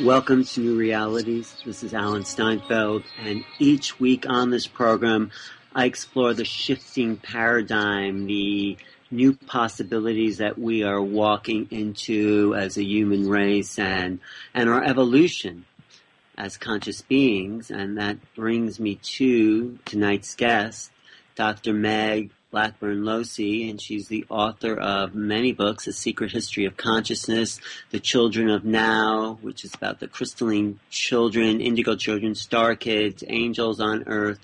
Welcome to New Realities. This is Alan Steinfeld, and each week on this program, I explore the shifting paradigm, the new possibilities that we are walking into as a human race and our evolution as conscious beings. And that brings me to tonight's guest, Dr. Meg Blackburn-Losey, and she's the author of many books: A Secret History of Consciousness, The Children of Now, which is about the crystalline children, indigo children, star kids, angels on earth.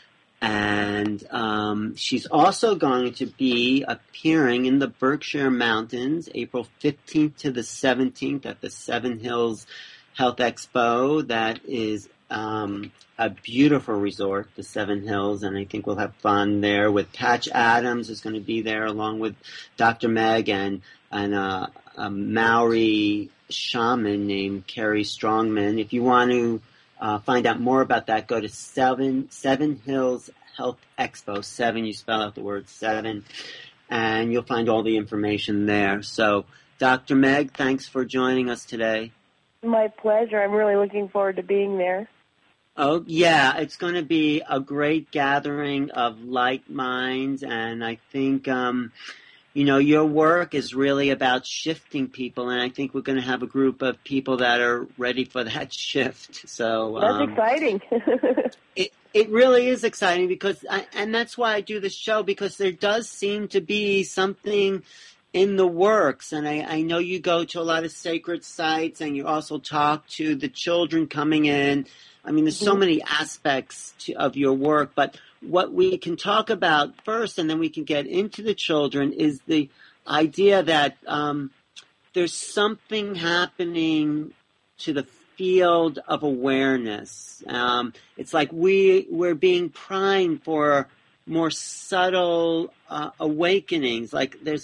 And she's also going to be appearing in the Berkshire Mountains, April 15th to the 17th at the Seven Hills Health Expo. That is a beautiful resort, the Seven Hills, and I think we'll have fun there with Patch Adams, who's going to be there along with Dr. Meg and a Maori shaman named Carrie Strongman. If you want to find out more about that, go to Seven Hills Health Expo. Seven, you spell out the word seven, and you'll find all the information there. So, Dr. Meg, thanks for joining us today. My pleasure. I'm really looking forward to being there. Oh, yeah, it's going to be a great gathering of like minds, and I think, your work is really about shifting people, and I think we're going to have a group of people that are ready for that shift. So that's exciting. It really is exciting because, and that's why I do this show, because there does seem to be something in the works, and I know you go to a lot of sacred sites, and you also talk to the children coming in. I mean, there's so many aspects of your work, but what we can talk about first, and then we can get into the children, is the idea that there's something happening to the field of awareness. It's like we're being primed for more subtle awakenings. Like there's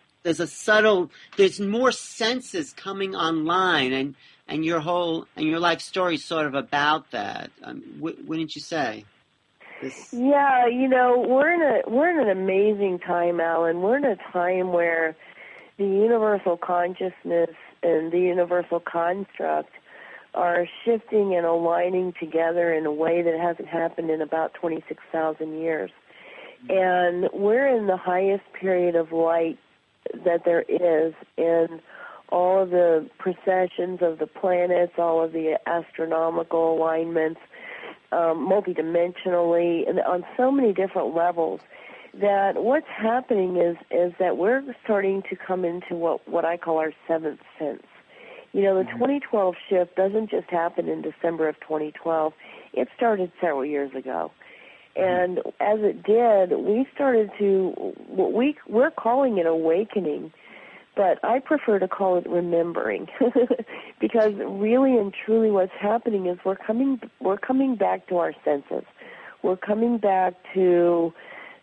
more senses coming online, and your life story is sort of about that. Wouldn't you say? Yeah, we're in an amazing time, Alan. We're in a time where the universal consciousness and the universal construct are shifting and aligning together in a way that hasn't happened in about 26,000 years. And we're in the highest period of light that there is, and all of the precessions of the planets, all of the astronomical alignments, multidimensionally, and on so many different levels, that what's happening is that we're starting to come into what I call our seventh sense. The 2012 shift doesn't just happen in December of 2012. It started several years ago. And as it did, we started to, we're calling it awakening, but I prefer to call it remembering, because really and truly what's happening is we're coming back to our senses. We're coming back to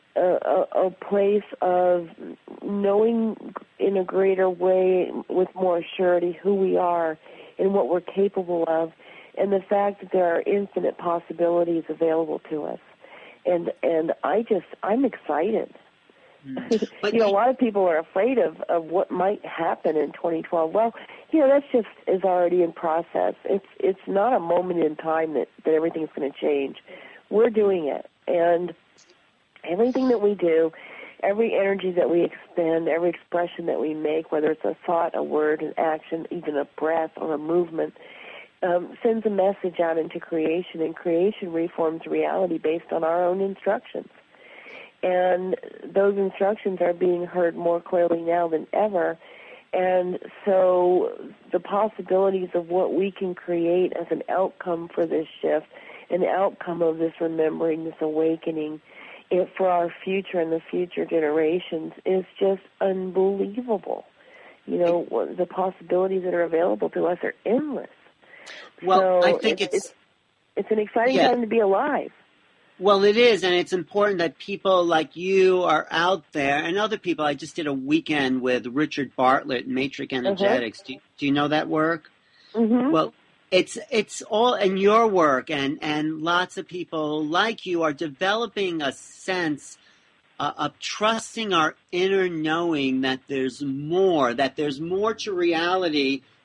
a place of knowing in a greater way, with more surety, who we are and what we're capable of, and the fact that there are infinite possibilities available to us. And I'm excited. But a lot of people are afraid of what might happen in 2012. Well, that's just is already in process. It's not a moment in time that everything's going to change. We're doing it, and everything that we do, every energy that we expend, every expression that we make, whether it's a thought, a word, an action, even a breath or a movement, sends a message out into creation, and creation reforms reality based on our own instructions. And those instructions are being heard more clearly now than ever. And so the possibilities of what we can create as an outcome for this shift, an outcome of this remembering, this awakening, for our future and the future generations, is just unbelievable. The possibilities that are available to us are endless. Well, so I think it's an exciting time to be alive. Well, it is, and it's important that people like you are out there, and other people. I just did a weekend with Richard Bartlett, Matrix Energetics. Do you know that work? Mm-hmm. Well, it's all in your work, and lots of people like you are developing a sense of trusting our inner knowing that there's more to reality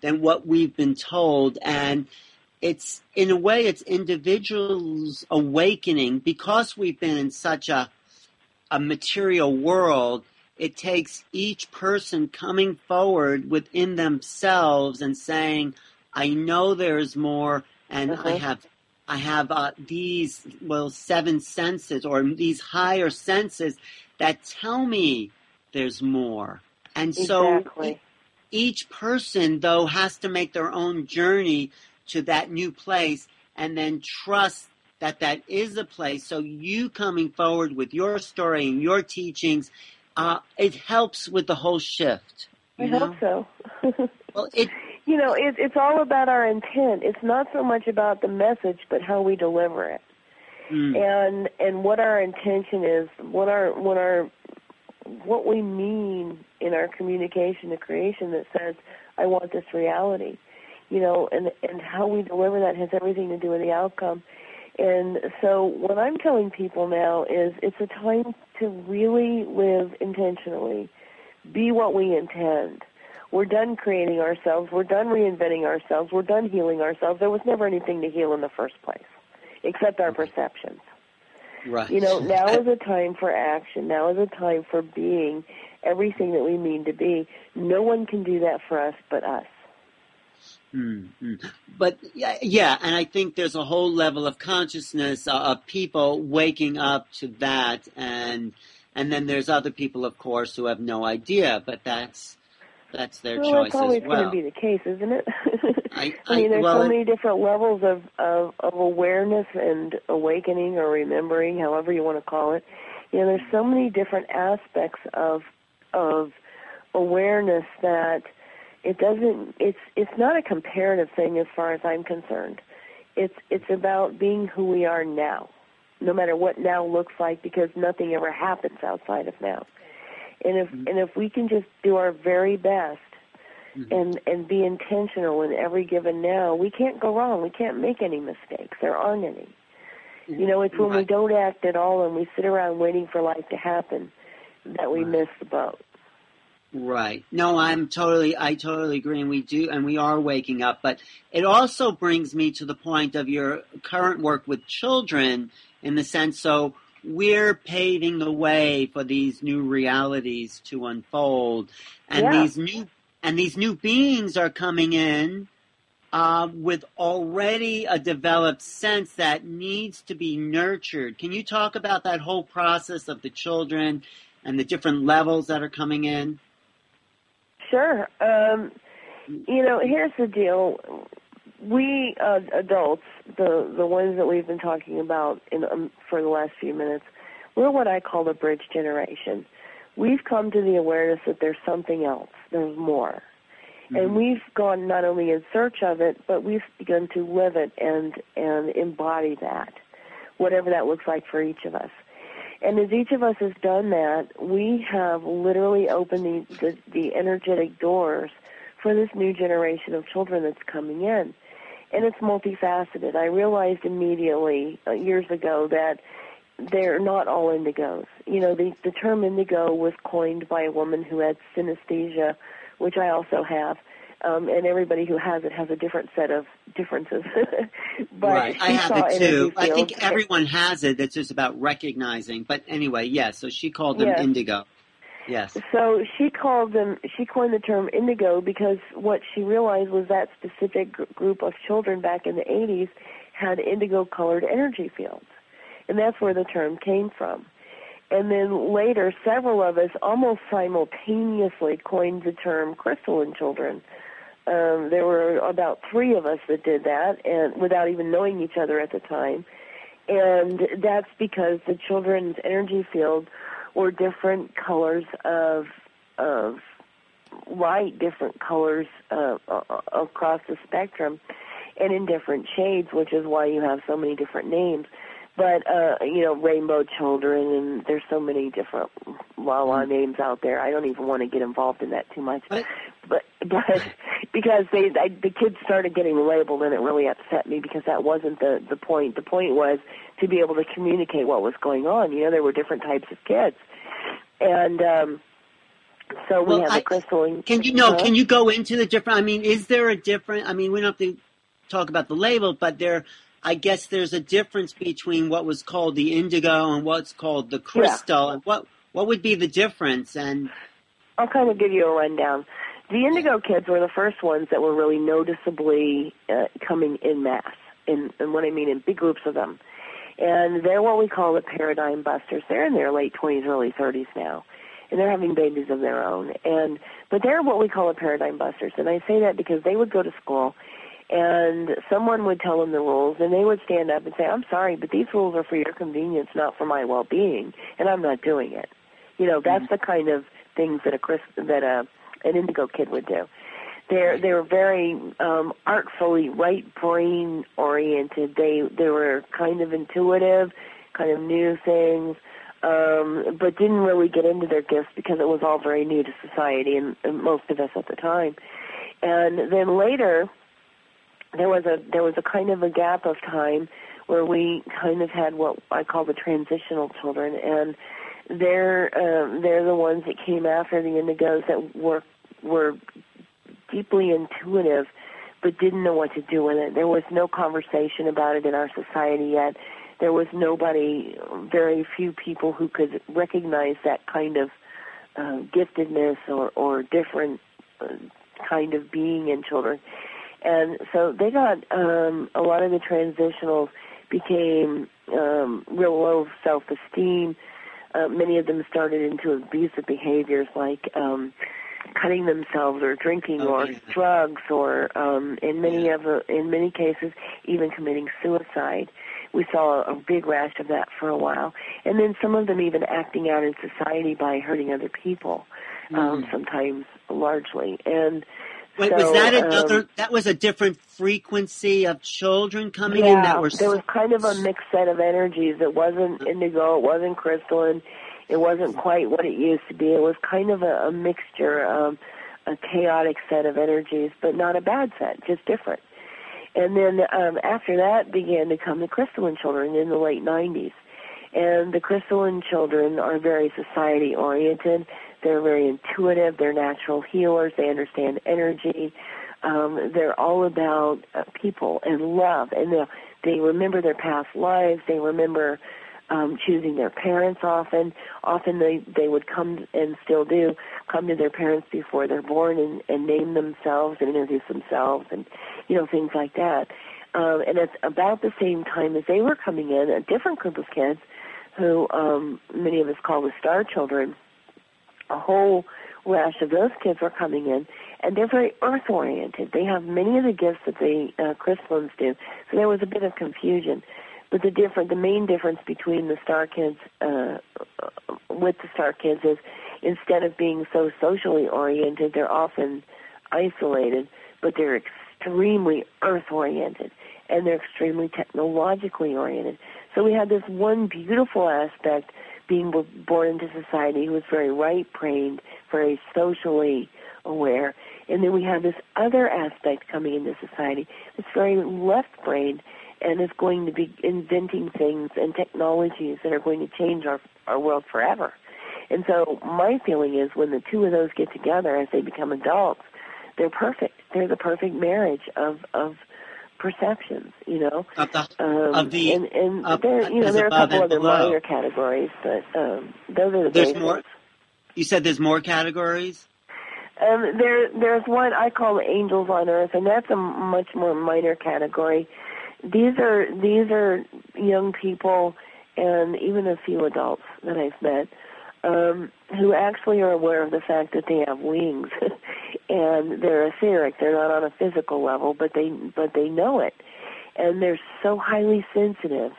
than what we've been told. And it's, in a way, it's individuals awakening because we've been in such a material world. It takes each person coming forward within themselves and saying, I know there's more, and I have these, 7 senses, or these higher senses that tell me there's more. And so each person, though, has to make their own journey to that new place and then trust that that is a place. So you coming forward with your story and your teachings, it helps with the whole shift. I hope so. Well, it's all about our intent. It's not so much about the message, but how we deliver it, and what our intention is, what we mean in our communication to creation that says, I want this reality, and how we deliver that has everything to do with the outcome. And so what I'm telling people now is it's a time to really live intentionally, be what we intend. We're done creating ourselves. We're done reinventing ourselves. We're done healing ourselves. There was never anything to heal in the first place, except our perceptions. Right. Now is a time for action. Now is a time for being everything that we mean to be. No one can do that for us but us. Mm-hmm. But yeah, and I think there's a whole level of consciousness of people waking up to that, and then there's other people, of course, who have no idea, but that's their choice as well. It's always going to be the case, isn't it? There's so many different levels of awareness and awakening or remembering, however you want to call it. There's so many different aspects of awareness that it's not a comparative thing as far as I'm concerned. It's about being who we are now, no matter what now looks like, because nothing ever happens outside of now. And if we can just do our very best and be intentional in every given now, we can't go wrong. We can't make any mistakes. There aren't any. It's when we don't act at all and we sit around waiting for life to happen that we miss the boat. Right. No, I totally agree, and we are waking up. But it also brings me to the point of your current work with children, in the sense, so we're paving the way for these new realities to unfold, and these new beings are coming in with already a developed sense that needs to be nurtured. Can you talk about that whole process of the children and the different levels that are coming in? Sure. Here's the deal. We adults, the ones that we've been talking about for the last few minutes, we're what I call the bridge generation. We've come to the awareness that there's something else, there's more. Mm-hmm. And we've gone not only in search of it, but we've begun to live it and embody that, whatever that looks like for each of us. And as each of us has done that, we have literally opened the energetic doors for this new generation of children that's coming in. And it's multifaceted. I realized immediately years ago that they're not all indigos. The term indigo was coined by a woman who had synesthesia, which I also have. And everybody who has it has a different set of differences. But right, I have it too. I think everyone has it. It's just about recognizing. But anyway, yes. So she called them indigo. Yes. So she coined the term indigo because what she realized was that specific group of children back in the 80s had indigo-colored energy fields, and that's where the term came from. And then later, several of us almost simultaneously coined the term crystalline children. There were about 3 of us that did that, and without even knowing each other at the time. And that's because the children's energy field were different colors of light, different colors across the spectrum, and in different shades, which is why you have so many different names. But, rainbow children, and there's so many different la-la names out there. I don't even want to get involved in that too much. But because the kids started getting labeled, and it really upset me because that wasn't the point. The point was to be able to communicate what was going on. There were different types of kids. And So we have the crystalline. Can you go into the different? I mean, is there a different? I mean, we don't have to talk about the label, but I guess there's a difference between what was called the indigo and what's called the crystal. And what would be the difference? And I'll kind of give you a rundown. The indigo kids were the first ones that were really noticeably coming in mass, and what I mean in big groups of them. And they're what we call the paradigm busters. They're in their late 20s, early 30s now, and they're having babies of their own. But they're what we call the paradigm busters, and I say that because they would go to school, and someone would tell them the rules, and they would stand up and say, "I'm sorry, but these rules are for your convenience, not for my well-being, and I'm not doing it." You know, that's the kind of things that an indigo kid would do. They were very artfully right brain oriented. They were kind of intuitive, kind of knew things, but didn't really get into their gifts because it was all very new to society and most of us at the time. And then later, there was a kind of a gap of time where we kind of had what I call the transitional children, and they're the ones that came after the indigos that were deeply intuitive, but didn't know what to do with it. There was no conversation about it in our society yet. There was very few people who could recognize that kind of giftedness or different kind of being in children. And so they got, a lot of the transitionals became real low self-esteem. Many of them started into abusive behaviors like cutting themselves or drinking or drugs or in many cases even committing suicide. We saw a big rash of that for a while. And then some of them even acting out in society by hurting other people, sometimes largely. And wait, so, was that that was a different frequency of children coming in that were... there was kind of a mixed set of energies. It wasn't indigo, it wasn't crystalline, it wasn't quite what it used to be. It was kind of a mixture, a chaotic set of energies, but not a bad set, just different. And then after that began to come the crystalline children in the late 90s. And the crystalline children are very society-oriented. They're very intuitive. They're natural healers. They understand energy. They're all about people and love. And they remember their past lives. They remember choosing their parents often. Often they would come, and still do, come to their parents before they're born and name themselves and introduce themselves and, things like that. And it's about the same time as they were coming in, a different group of kids who many of us call the star children. A whole rash of those kids were coming in, and they're very earth-oriented. They have many of the gifts that the crystallines do, so there was a bit of confusion. But the main difference between the star kids, with the star kids, is instead of being so socially oriented, they're often isolated, but they're extremely earth-oriented, and they're extremely technologically oriented. So we had this one beautiful aspect, being born into society, who was very right-brained, very socially aware. And then we have this other aspect coming into society that's very left-brained and is going to be inventing things and technologies that are going to change our world forever. And so my feeling is when the two of those get together as they become adults, they're perfect. They're the perfect marriage of perceptions, there are a couple other minor categories, but those are the basics. More. You said there's more categories? There's one I call the angels on earth, and that's a much more minor category. These are young people and even a few adults that I've met who actually are aware of the fact that they have wings. And they're etheric. They're not on a physical level, but they know it, and they're so highly sensitive.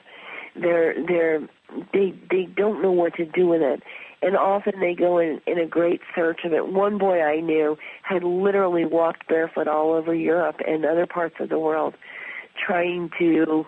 They don't know what to do with it, and often they go in a great search of it. One boy I knew had literally walked barefoot all over Europe and other parts of the world, trying to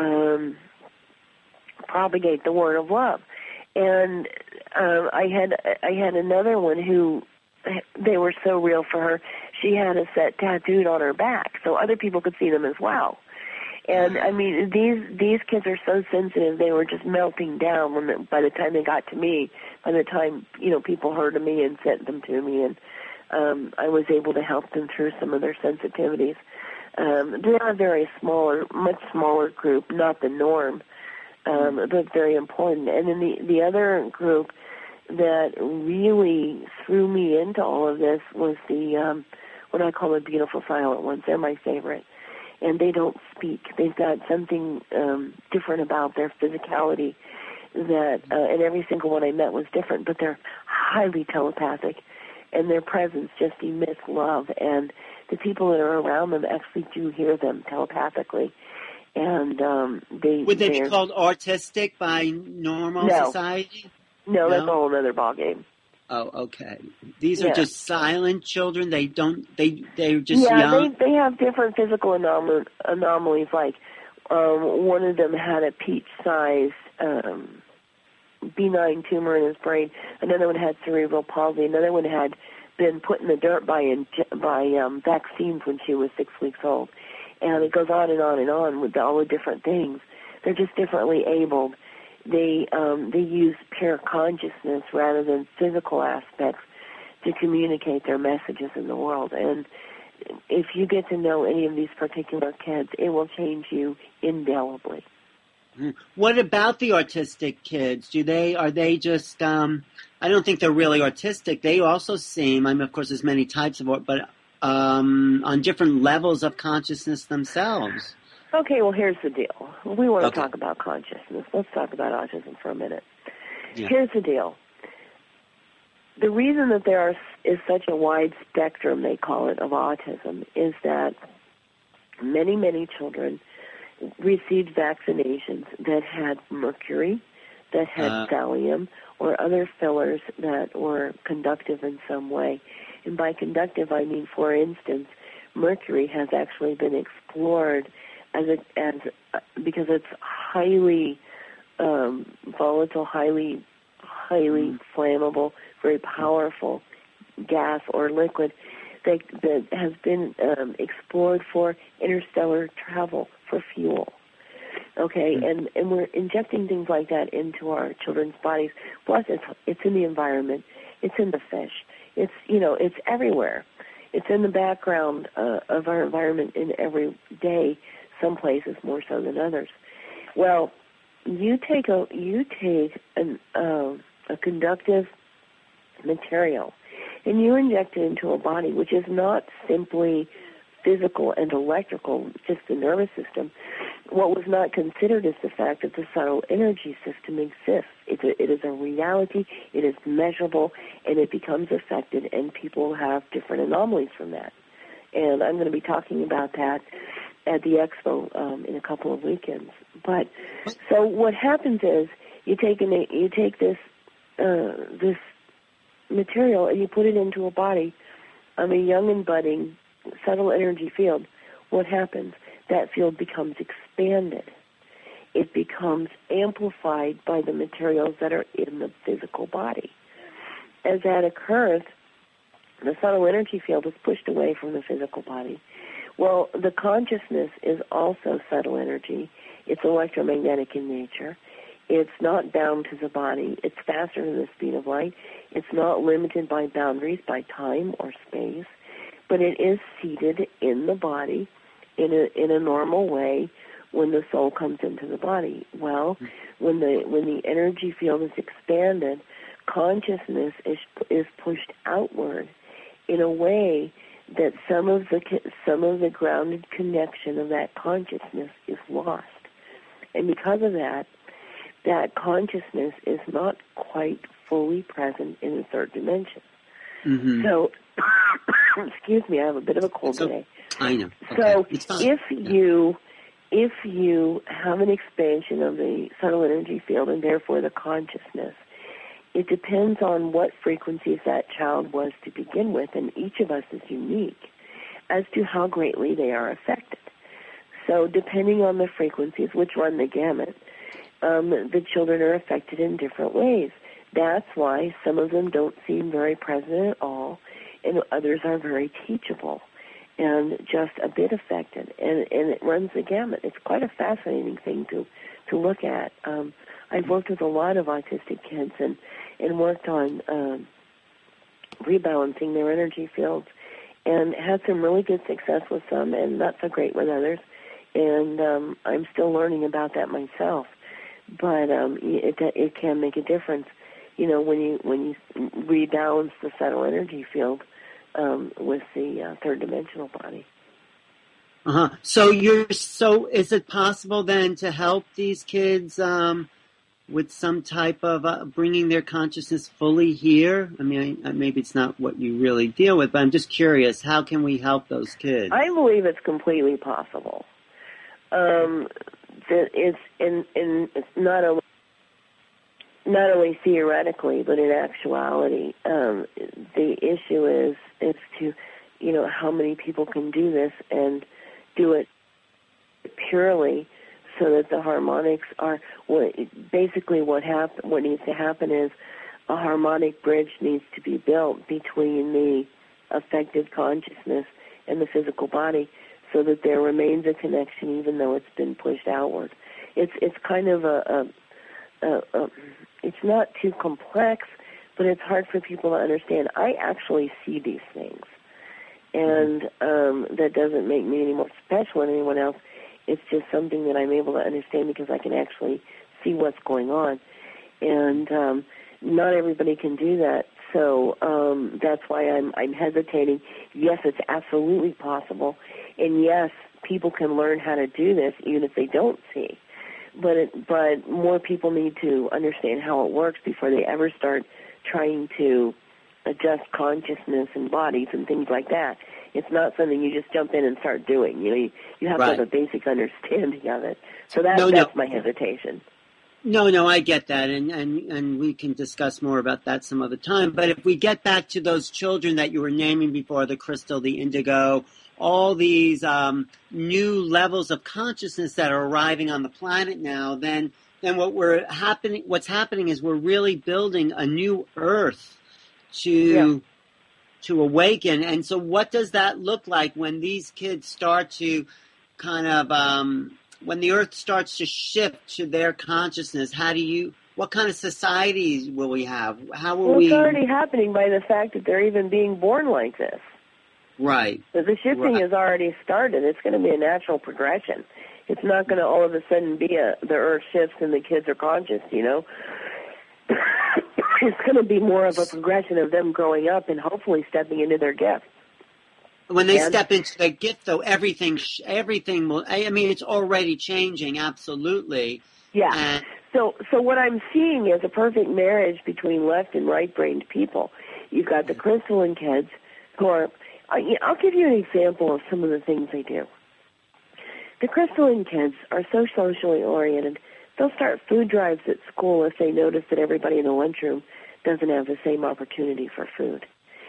propagate the word of love. And I had another one who. They were so real for her. She had a set tattooed on her back, so other people could see them as well. And I mean, these kids are so sensitive; they were just melting down by the time they got to me. By the time people heard of me and sent them to me, and I was able to help them through some of their sensitivities. They are a very much smaller group, not the norm, but very important. And then the other group that really threw me into all of this was the what I call the beautiful silent ones. They're my favorite. And they don't speak. They've got something different about their physicality that, and every single one I met was different, but they're highly telepathic, and their presence just emits love, and the people that are around them actually do hear them telepathically. And would they be called autistic by normal society? No, that's a whole other ballgame. Oh, okay. These are just silent children. They're just young. They have different physical anomalies. Like one of them had a peach-sized benign tumor in his brain. Another one had cerebral palsy. Another one had been put in the dirt by vaccines when she was 6 weeks old. And it goes on and on and on with all the different things. They're just differently abled. They use pure consciousness rather than physical aspects to communicate their messages in the world. And if you get to know any of these particular kids, it will change you indelibly. What about the autistic kids? Are they just? I don't think they're really autistic. They also seem. Of course, there's many types of, but on different levels of consciousness themselves. Okay, well, here's the deal. We want to talk about consciousness. Let's talk about autism for a minute. Yeah. Here's the deal. The reason that there is such a wide spectrum, they call it, of autism is that many, many children received vaccinations that had mercury, that had thallium, or other fillers that were conductive in some way. And by conductive, I mean, for instance, mercury has actually been explored because it's highly volatile, highly flammable, very powerful gas or liquid that has been explored for interstellar travel, for fuel. Okay, and we're injecting things like that into our children's bodies. Plus, it's in the environment, it's in the fish, it's everywhere. It's in the background of our environment in every day. Some places more so than others. Well, you take a conductive material and you inject it into a body, which is not simply physical and electrical, just the nervous system. What was not considered is the fact that the subtle energy system exists. It is a reality, it is measurable, and it becomes affected, and people have different anomalies from that. And I'm going to be talking about that at the expo in a couple of weekends. But so what happens is you take this this material and you put it into a body of a young and budding subtle energy field. What happens? That field becomes expanded. It becomes amplified by the materials that are in the physical body. As that occurs, the subtle energy field is pushed away from the physical body. Well, the consciousness is also subtle energy. It's electromagnetic in nature. It's not bound to the body. It's faster than the speed of light. It's not limited by boundaries, by time or space, but it is seated in the body in a normal way when the soul comes into the body. Well, when the energy field is expanded, consciousness is pushed outward in a way that some of the grounded connection of that consciousness is lost. And because of that consciousness is not quite fully present in the third dimension. Mm-hmm. So, excuse me, I have a bit of a cold today. I know. Okay. So if you have an expansion of the subtle energy field and therefore the consciousness, it depends on what frequencies that child was to begin with, and each of us is unique as to how greatly they are affected. So depending on the frequencies, which run the gamut, the children are affected in different ways. That's why some of them don't seem very present at all, and others are very teachable. and just a bit affected, and it runs the gamut. It's quite a fascinating thing to look at. I've worked with a lot of autistic kids and worked on rebalancing their energy fields, and had some really good success with some, and not so great with others. And I'm still learning about that myself. But it can make a difference, when you rebalance the subtle energy field with the third dimensional body. So is it possible then to help these kids with some type of bringing their consciousness fully here? I mean, maybe it's not what you really deal with, but I'm just curious, how can we help those kids? I believe it's completely possible. That it's not only theoretically, but in actuality. The issue is to, how many people can do this and do it purely, so that the harmonics are basically what needs to happen is a harmonic bridge needs to be built between the affected consciousness and the physical body, so that there remains a connection even though it's been pushed outward. It's kind of it's not too complex, but it's hard for people to understand. I actually see these things, and that doesn't make me any more special than anyone else. It's just something that I'm able to understand because I can actually see what's going on. And not everybody can do that. So that's why I'm hesitating. Yes, it's absolutely possible. And yes, people can learn how to do this even if they don't see. But more people need to understand how it works before they ever start trying to adjust consciousness and bodies and things like that. It's not something you just jump in and start doing. You have to have a basic understanding of it. So that's my hesitation. No, I get that, and we can discuss more about that some other time. But if we get back to those children that you were naming before, the crystal, the indigo, all these new levels of consciousness that are arriving on the planet now, then what's happening is we're really building a new Earth to awaken. And so what does that look like when these kids start to kind of, when the Earth starts to shift to their consciousness? What kind of societies will we have? It's already happening by the fact that they're even being born like this. Right. So the shifting has already started. It's going to be a natural progression. It's not going to all of a sudden be the Earth shifts and the kids are conscious, It's going to be more of a progression of them growing up and hopefully stepping into their gift. When they step into their gift, though, everything will. I mean, it's already changing. Absolutely. Yeah. So what I'm seeing is a perfect marriage between left and right-brained people. You've got the crystalline kids who are. I'll give you an example of some of the things they do. The crystalline kids are so socially oriented. They'll start food drives at school if they notice that everybody in the lunchroom doesn't have the same opportunity for food.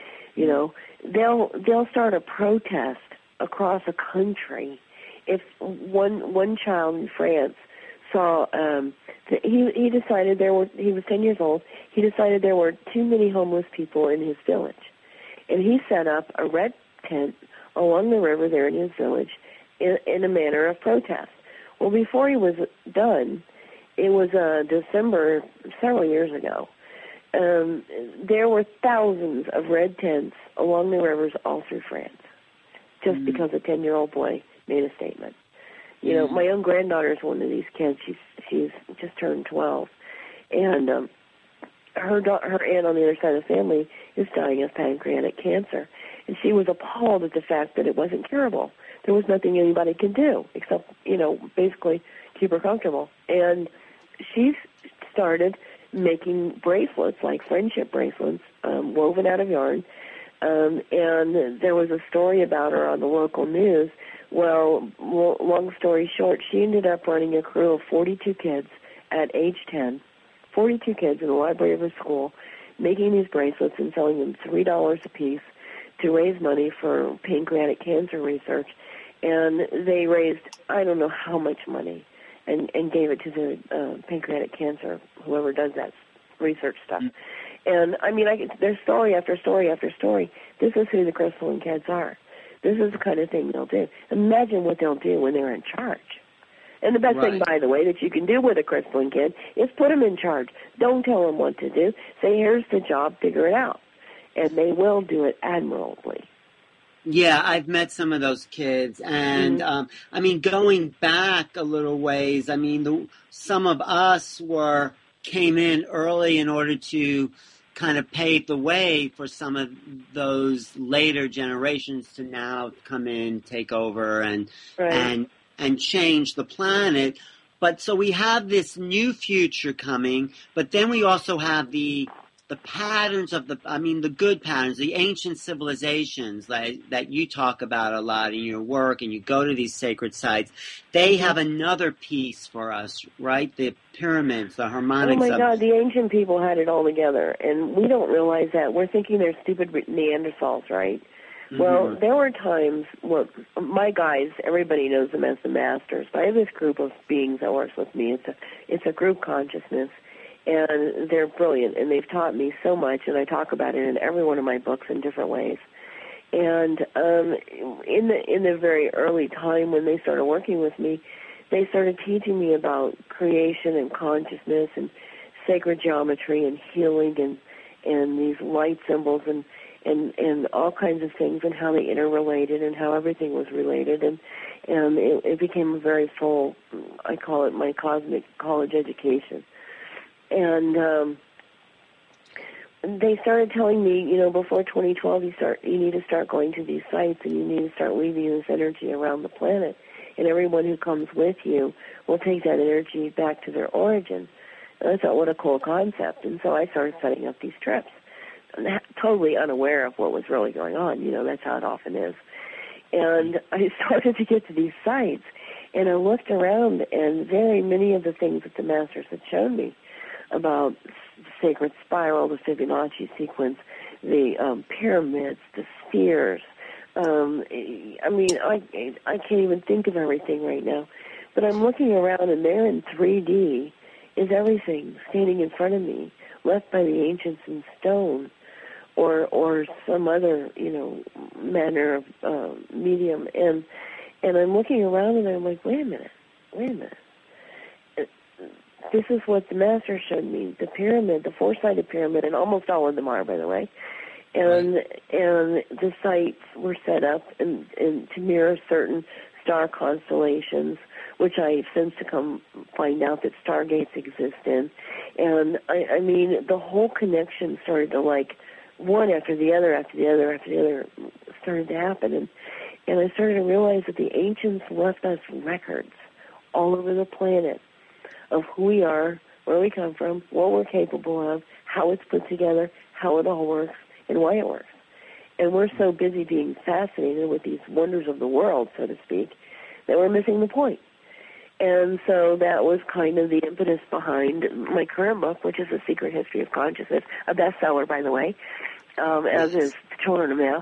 They'll start a protest across a country if one child in France saw he decided he was 10 years old. He decided there were too many homeless people in his village, and he set up a red tent along the river there in his village in a manner of protest. Well, before he was done, it was December several years ago. There were thousands of red tents along the rivers all through France, just because a 10-year-old boy made a statement. My own granddaughter is one of these kids. She's just turned 12, and her aunt on the other side of the family is dying of pancreatic cancer, and she was appalled at the fact that it wasn't curable. There was nothing anybody could do except, basically keep her comfortable. And she started making bracelets, like friendship bracelets, woven out of yarn. And there was a story about her on the local news. Well, long story short, she ended up running a crew of 42 kids at age 10, 42 kids in the library of her school, making these bracelets and selling them $3 a piece to raise money for pancreatic cancer research. And they raised, I don't know how much money, and gave it to the pancreatic cancer, whoever does that research stuff. And, I mean, there's story after story after story. This is who the crystalline kids are. This is the kind of thing they'll do. Imagine what they'll do when they're in charge. And the best thing, by the way, that you can do with a crystalline kid is put them in charge. Don't tell them what to do. Say, here's the job, figure it out. And they will do it admirably. Yeah, I've met some of those kids. And, I mean, going back a little ways, I mean, some of us came in early in order to kind of pave the way for some of those later generations to now come in, take over, and change the planet. But so we have this new future coming, but then we also have the patterns of the good patterns, the ancient civilizations that you talk about a lot in your work, and you go to these sacred sites. They have another piece for us, right? The pyramids, the harmonics. Oh my God, the ancient people had it all together, and we don't realize that. We're thinking they're stupid Neanderthals, right? Mm-hmm. Well, there were times, my guys, everybody knows them as the masters, but I have this group of beings that works with me. It's a group consciousness, and they're brilliant, and they've taught me so much, and I talk about it in every one of my books in different ways. And in the very early time when they started working with me, they started teaching me about creation and consciousness and sacred geometry and healing and these light symbols and all kinds of things, and how they interrelated and how everything was related, and it became a very full, I call it my cosmic college education. And they started telling me, before 2012, you need to start going to these sites, and you need to start weaving this energy around the planet, and everyone who comes with you will take that energy back to their origin. And I thought, what a cool concept. And so I started setting up these trips, totally unaware of what was really going on. That's how it often is. And I started to get to these sites, and I looked around, and very many of the things that the masters had shown me about the sacred spiral, the Fibonacci sequence, the pyramids, the spheres. I can't even think of everything right now. But I'm looking around, and there in 3D is everything standing in front of me, left by the ancients in stone, or some other, manner of medium. And I'm looking around, and I'm like, wait a minute. This is what the master showed me, the pyramid, the four-sided pyramid, and almost all of them are, by the way. And the sites were set up and to mirror certain star constellations, which I've since to come find out that stargates exist in. And, I mean, the whole connection started to, one after the other started to happen. And I started to realize that the ancients left us records all over the planet of who we are, where we come from, what we're capable of, how it's put together, how it all works, and why it works. And we're so busy being fascinated with these wonders of the world, so to speak, that we're missing the point. And so that was kind of the impetus behind my current book, which is A Secret History of Consciousness, a bestseller, by the way, as is Children of Now.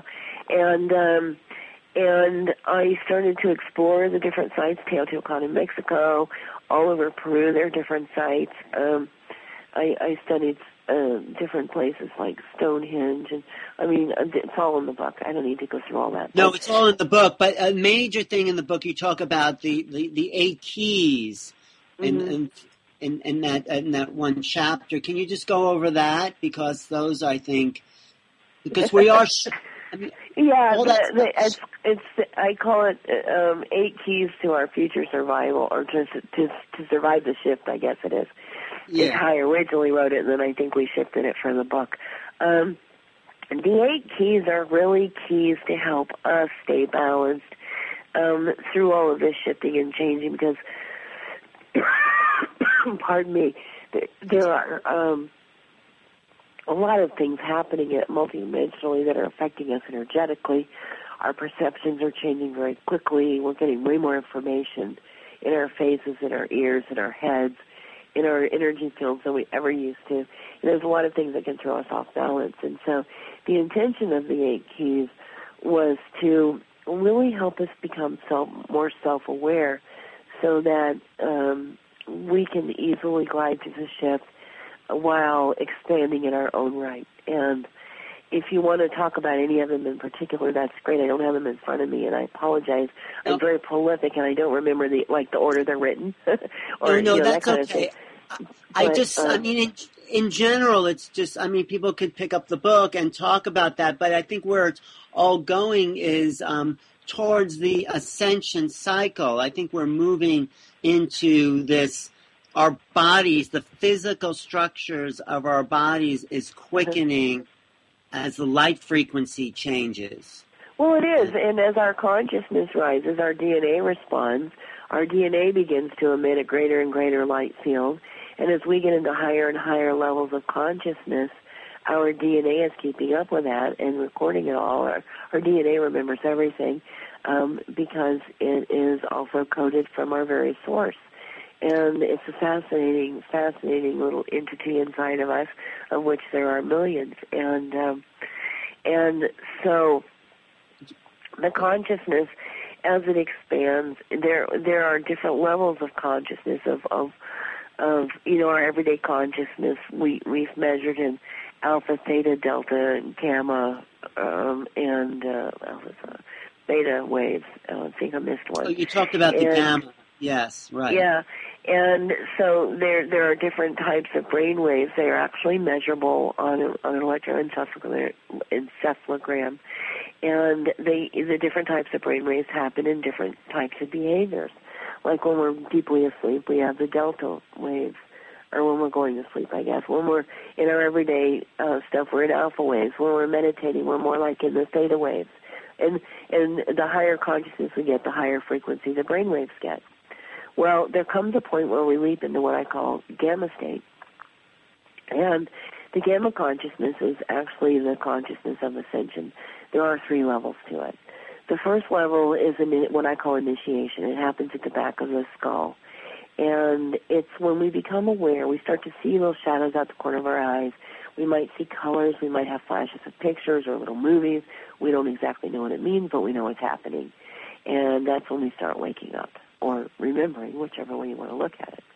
And I started to explore the different sites, Teotihuacan in Mexico, all over Peru. There are different sites. I studied different places like Stonehenge, and it's all in the book. I don't need to go through all that. No, it's all in the book. But a major thing in the book, you talk about the 8 keys, in that one chapter. Can you just go over that, because those, I think, because we are. I call it 8 keys to our future survival, or to survive the shift, I guess it is. Yeah. It's how I originally wrote it, and then I think we shifted it for the book. The 8 keys are really keys to help us stay balanced through all of this shifting and changing, because, pardon me, there are a lot of things happening multidimensionally that are affecting us energetically. Our perceptions are changing very quickly. We're getting way more information in our faces, in our ears, in our heads, in our energy fields than we ever used to. And there's a lot of things that can throw us off balance. And so the intention of the 8 keys was to really help us become more self-aware, so that we can easily glide through the shift while expanding in our own right. And if you want to talk about any of them in particular, that's great. I don't have them in front of me, and I apologize. I'm very prolific, and I don't remember the order they're written, or no, that that's kind okay. of thing. I mean, in general, it's just, I mean, people could pick up the book and talk about that, but I think where it's all going is towards the ascension cycle. I think we're moving into this, our bodies, the physical structures of our bodies is quickening as the light frequency changes. Well, it is, and as our consciousness rises, our DNA responds. Our DNA begins to emit a greater and greater light field, and as we get into higher and higher levels of consciousness, our DNA is keeping up with that and recording it all. Our DNA remembers everything because it is also coded from our very source. And it's a fascinating, fascinating little entity inside of us, of which there are millions. And so the consciousness, as it expands, there are different levels of consciousness of our everyday consciousness. We've measured in alpha, theta, delta, and gamma, and beta waves. I think I missed one. Oh, you talked about the gamma. Yes, right. Yeah, and so there are different types of brain waves. They are actually measurable on an electroencephalogram, and the different types of brain waves happen in different types of behaviors. Like when we're deeply asleep, we have the delta waves, or when we're going to sleep, I guess. When we're in our everyday stuff, we're in alpha waves. When we're meditating, we're more like in the theta waves. And the higher consciousness we get, the higher frequency the brain waves get. Well, there comes a point where we leap into what I call gamma state. And the gamma consciousness is actually the consciousness of ascension. There are 3 levels to it. The first level is what I call initiation. It happens at the back of the skull. And it's when we become aware, we start to see little shadows out the corner of our eyes. We might see colors. We might have flashes of pictures or little movies. We don't exactly know what it means, but we know it's happening. And that's when we start waking up, or remembering, whichever way you want to look at it.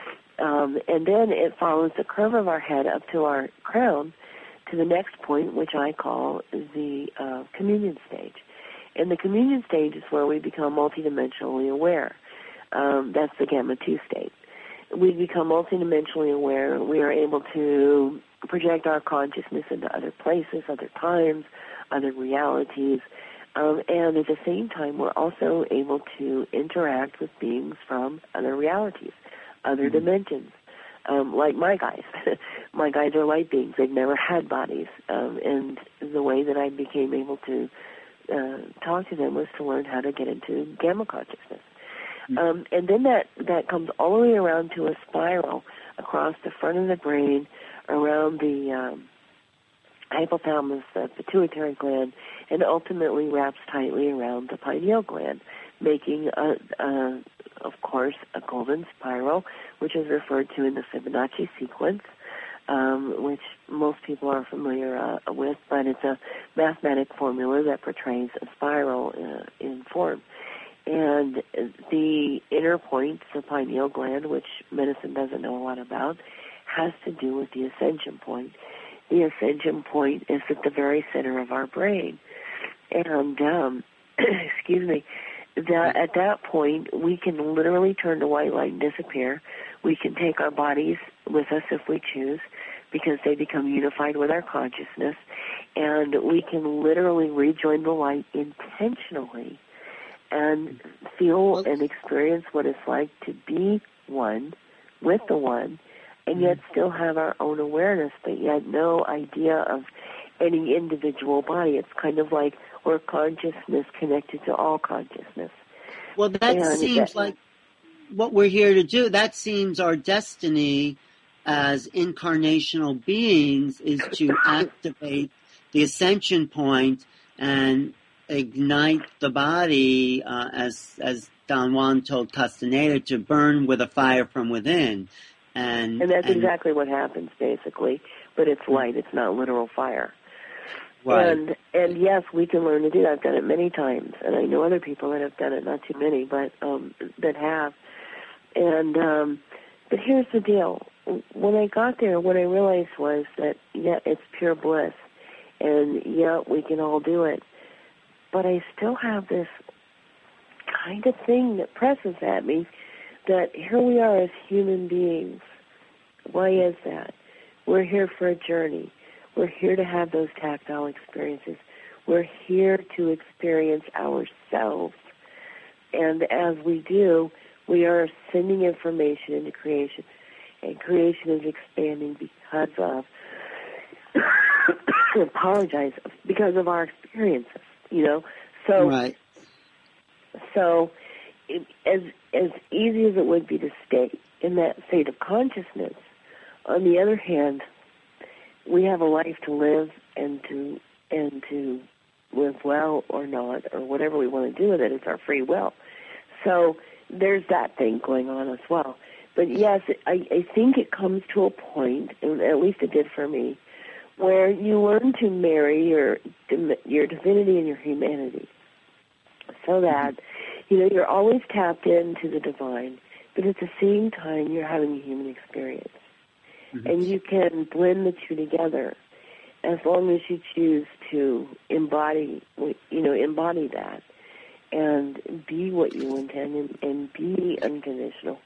And then it follows the curve of our head up to our crown to the next point, which I call the communion stage. And the communion stage is where we become multidimensionally aware. That's the gamma 2 state. We become multidimensionally aware. We are able to project our consciousness into other places, other times, other realities. And at the same time, we're also able to interact with beings from other realities, other dimensions, like my guys. My guys are light beings. They've never had bodies. And the way that I became able to talk to them was to learn how to get into gamma consciousness. And then that comes all the way around to a spiral across the front of the brain, around the hypothalamus, the pituitary gland, and ultimately wraps tightly around the pineal gland, making, of course, a golden spiral, which is referred to in the Fibonacci sequence, which most people are familiar with, but it's a mathematic formula that portrays a spiral in form. And the inner point, the pineal gland, which medicine doesn't know a lot about, has to do with the ascension point. The ascension point is at the very center of our brain. And, excuse me, at that point, we can literally turn to white light and disappear. We can take our bodies with us if we choose, because they become unified with our consciousness. And we can literally rejoin the light intentionally and feel and experience what it's like to be one with the one, and yet still have our own awareness, but yet no idea of any individual body. It's kind of like we're consciousness connected to all consciousness. Well, that seems like what we're here to do. That seems our destiny as incarnational beings, is to activate the ascension point and ignite the body, as Don Juan told Castaneda, to burn with a fire from within. And that's exactly what happens, basically. But it's light. It's not literal fire. Right. And yes, we can learn to do that. I've done it many times, and I know other people that have done it, not too many, but that have. And but here's the deal. When I got there, what I realized was that, yeah, it's pure bliss. And yeah, we can all do it. But I still have this kind of thing that presses at me that here we are as human beings. Why is that? We're here for a journey. We're here to have those tactile experiences. We're here to experience ourselves. And as we do, we are sending information into creation. And creation is expanding because of, because of our experiences, you know? So, right. So as easy as it would be to stay in that state of consciousness, on the other hand, we have a life to live and to live well or not, or whatever we want to do with it. It's our free will. So there's that thing going on as well. But yes, I think it comes to a point, and at least it did for me, where you learn to marry your divinity and your humanity, so that you're always tapped into the divine, but at the same time you're having a human experience. Mm-hmm. And you can blend the two together as long as you choose to embody that and be what you intend and be unconditional.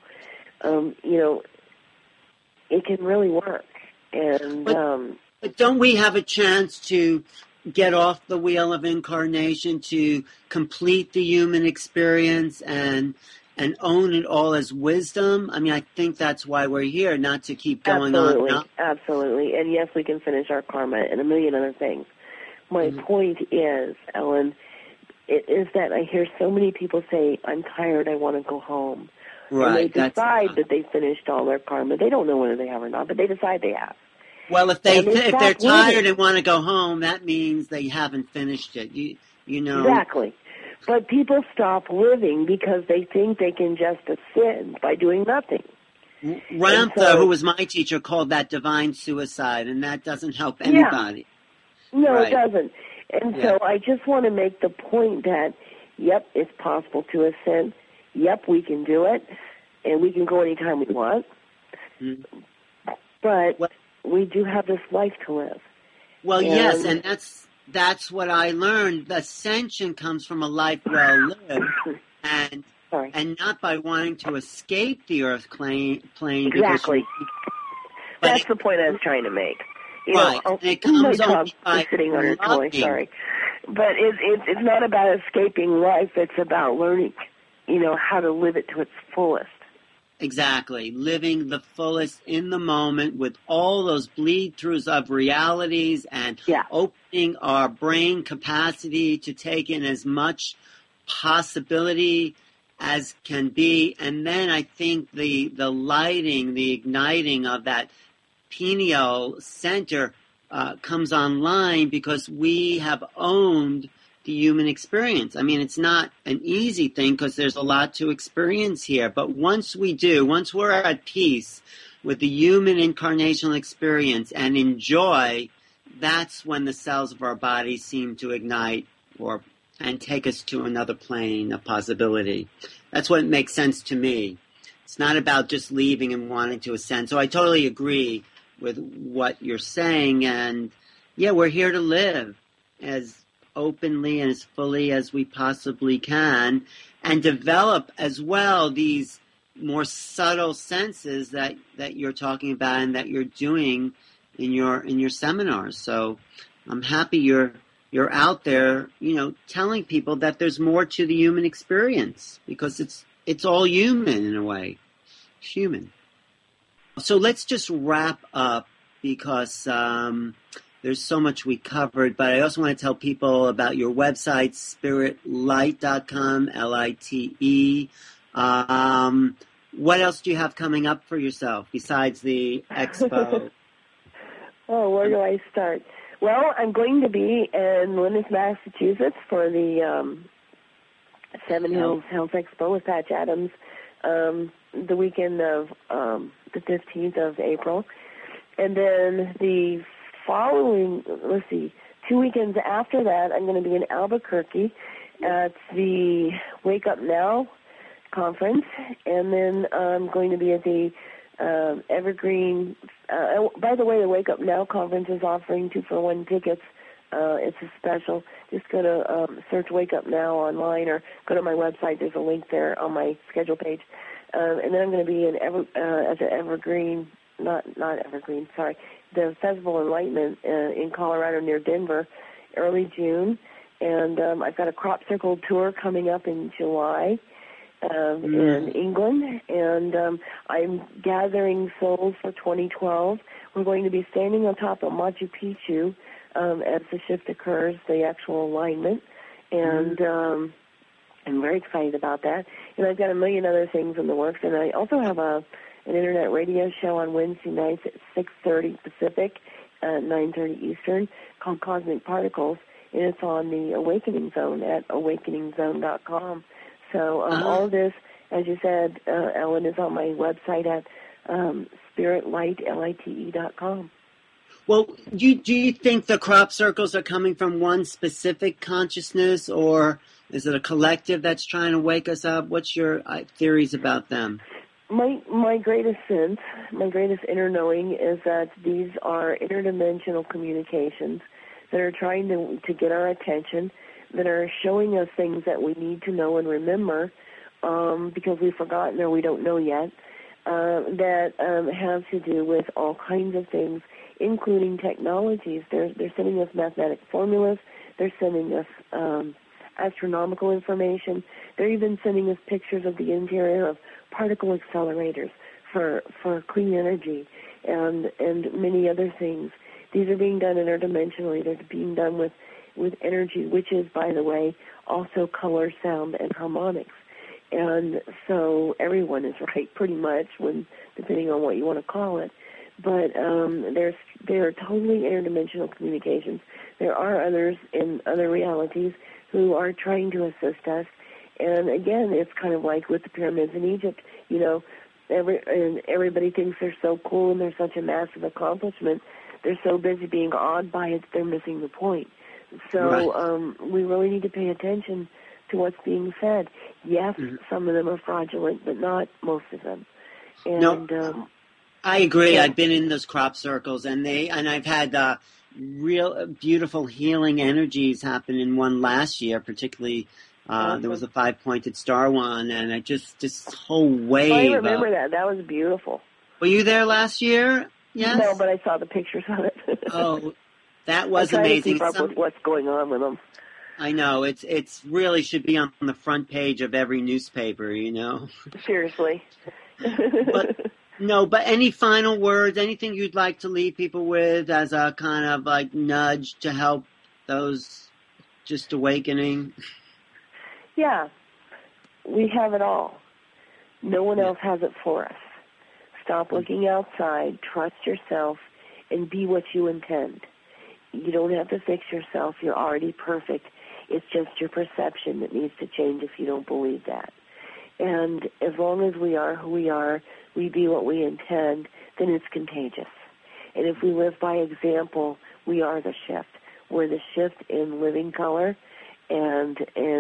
It can really work. And but don't we have a chance to get off the wheel of incarnation, to complete the human experience and own it all as wisdom? I mean, I think that's why we're here, not to keep going on. Absolutely. And yes, we can finish our karma and a million other things. My point is, Ellen, it is that I hear so many people say, I'm tired, I want to go home. Right. And they decide that they finished all their karma. They don't know whether they have or not, but they decide they have. Well, if they're tired and want to go home, that means they haven't finished it. You know. Exactly. But people stop living because they think they can just ascend by doing nothing. Ramtha, who was my teacher, called that divine suicide, and that doesn't help anybody. Yeah. No, right. It doesn't. And so I just want to make the point that, yep, it's possible to ascend. Yep, we can do it, and we can go anytime we want. Mm-hmm. But we do have this life to live. Well, yes, and that's what I learned. The ascension comes from a life well lived, and not by wanting to escape the earth plane. Exactly. That's the point I was trying to make. Right. And it comes only by sitting on her toy. Sorry, but it's not about escaping life. It's about learning, how to live it to its fullest. Exactly. Living the fullest in the moment with all those bleed-throughs of realities and opening our brain capacity to take in as much possibility as can be. And then I think the lighting, the igniting of that pineal center comes online because we have owned the human experience. I mean, it's not an easy thing because there's a lot to experience here. But once we're at peace with the human incarnational experience and enjoy, that's when the cells of our body seem to ignite and take us to another plane of possibility. That's what makes sense to me. It's not about just leaving and wanting to ascend. So I totally agree with what you're saying. And we're here to live as openly and as fully as we possibly can, and develop as well these more subtle senses that you're talking about and that you're doing in your seminars. So I'm happy you're out there, telling people that there's more to the human experience because it's all human in a way. It's human. So let's just wrap up because there's so much we covered, but I also want to tell people about your website, spiritlight.com, L-I-T-E. What else do you have coming up for yourself besides the expo? Where do I start? Well, I'm going to be in Lynn, Massachusetts for the Seven Hills Health Expo with Patch Adams the weekend of the 15th of April. And then the following, 2 weekends after that, I'm going to be in Albuquerque at the Wake Up Now conference, and then I'm going to be at the Evergreen. By the way, the Wake Up Now conference is offering 2-for-1 tickets It's a special. Just go to search Wake Up Now online or go to my website. There's a link there on my schedule page. And then I'm going to be at the Evergreen, not Evergreen, sorry, the Festival of Enlightenment in Colorado near Denver, early June. And I've got a crop circle tour coming up in July in England. And I'm gathering souls for 2012. We're going to be standing on top of Machu Picchu as the shift occurs, the actual alignment. And I'm very excited about that. And I've got a million other things in the works. And I also have an internet radio show on Wednesday nights at 6:30 Pacific, 9:30 Eastern, called Cosmic Particles. And it's on the Awakening Zone at awakeningzone.com. So all of this, as you said, Ellen, is on my website at spiritlightlite.com. Well, do you think the crop circles are coming from one specific consciousness, or is it a collective that's trying to wake us up? What's your theories about them? My greatest sense, my greatest inner knowing is that these are interdimensional communications that are trying to get our attention, that are showing us things that we need to know and remember because we've forgotten or we don't know yet, that have to do with all kinds of things, including technologies. They're sending us mathematic formulas. They're sending us astronomical information. They're even sending us pictures of the interior of particle accelerators for clean energy and many other things. These are being done interdimensionally. They're being done with energy, which is, by the way, also color, sound, and harmonics. And so everyone is right, pretty much, depending on what you want to call it. But they're totally interdimensional communications. There are others in other realities who are trying to assist us. And again, it's kind of like with the pyramids in Egypt. You know, everybody thinks they're so cool and they're such a massive accomplishment. They're so busy being awed by it, they're missing the point. So we really need to pay attention to what's being said. Yes, some of them are fraudulent, but not most of them. And I agree. Yeah. I've been in those crop circles, and I've had real beautiful healing energies happen in one last year, particularly. There was a 5-pointed star one, and I just this whole wave. I remember that. That was beautiful. Were you there last year? Yes. No, but I saw the pictures of it. Oh, that was I amazing. To keep up with what's going on with them. I know it's really should be on the front page of every newspaper. You know. Seriously. But any final words? Anything you'd like to leave people with as a kind of like nudge to help those just awakening? Yeah, we have it all. No one else has it for us. Stop looking outside, trust yourself, and be what you intend. You don't have to fix yourself. You're already perfect. It's just your perception that needs to change if you don't believe that. And as long as we are who we are, we be what we intend, then it's contagious. And if we live by example, we are the shift. We're the shift in living color, and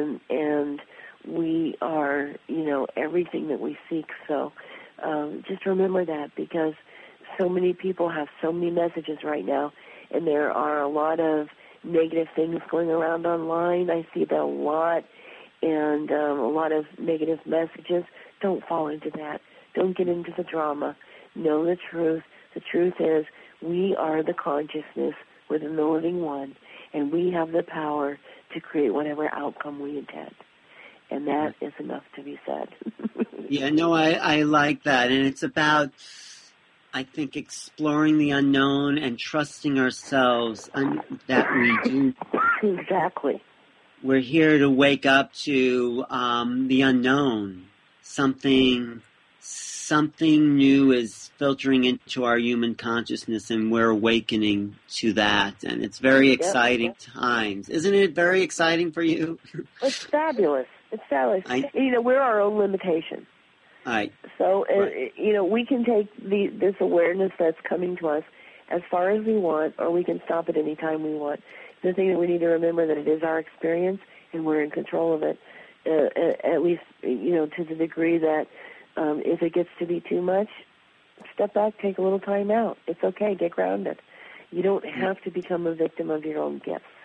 we are, everything that we seek. So just remember that, because so many people have so many messages right now, and there are a lot of negative things going around online. I see that a lot, and a lot of negative messages. Don't fall into that. Don't get into the drama. Know the truth. The truth is we are the consciousness within the living one, and we have the power to create whatever outcome we intend. And that is enough to be said. Yeah, no, I like that. And it's about, I think, exploring the unknown and trusting ourselves that we do. Exactly. We're here to wake up to the unknown. Something new is filtering into our human consciousness, and we're awakening to that. And it's very exciting times. Isn't it very exciting for you? It's fabulous. It's fabulous. We're our own limitation. Right. So, we can take this awareness that's coming to us as far as we want, or we can stop it any time we want. The thing that we need to remember that it is our experience, and we're in control of it, at least, to the degree that if it gets to be too much, step back, take a little time out. It's okay, get grounded. You don't have to become a victim of your own gifts.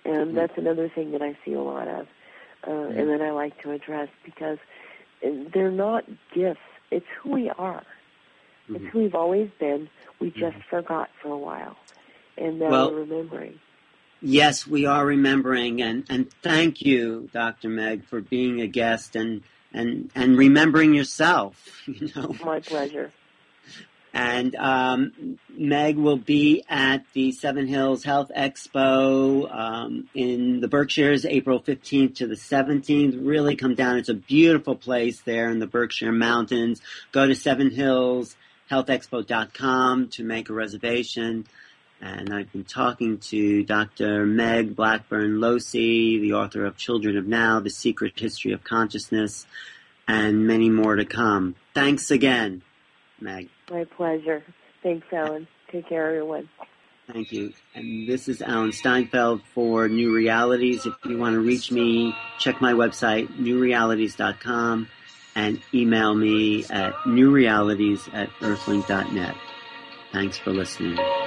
And that's another thing that I see a lot of, and that I like to address, because they're not gifts. It's who we are. It's who we've always been. We just forgot for a while, and now we're remembering. Yes, we are remembering, and thank you, Dr. Meg, for being a guest and remembering yourself. My pleasure. And Meg will be at the Seven Hills Health Expo in the Berkshires, April 15th to the 17th. Really come down. It's a beautiful place there in the Berkshire Mountains. Go to sevenhillshealthexpo.com to make a reservation. And I've been talking to Dr. Meg Blackburn-Losey, the author of Children of Now, The Secret History of Consciousness, and many more to come. Thanks again, Meg. My pleasure. Thanks, Alan. Take care, everyone. Thank you. And this is Alan Steinfeld for New Realities. If you want to reach me, check my website, newrealities.com, and email me at newrealities@earthlink.net. Thanks for listening.